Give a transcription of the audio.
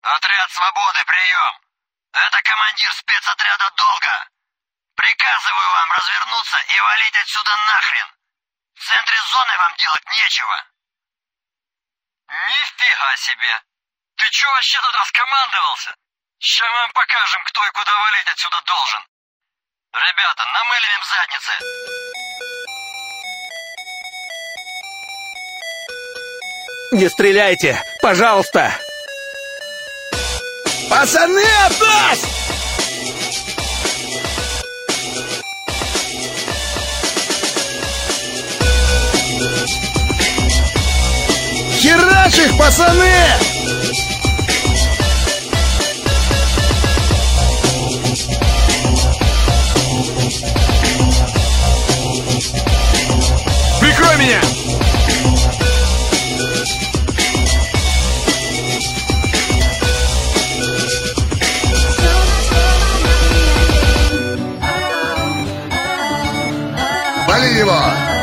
Отряд свободы, прием! Это командир спецотряда Долга. Приказываю вам развернуться и валить отсюда нахрен. В центре зоны вам делать нечего. Нифига себе! Ты чё вообще тут раскомандовался? Ща мы вам покажем, кто и куда валить отсюда должен. Ребята, намыливаем задницы. Не стреляйте, пожалуйста! Пацаны, опас! Херач их, пацаны! Прикрой меня! Вали его!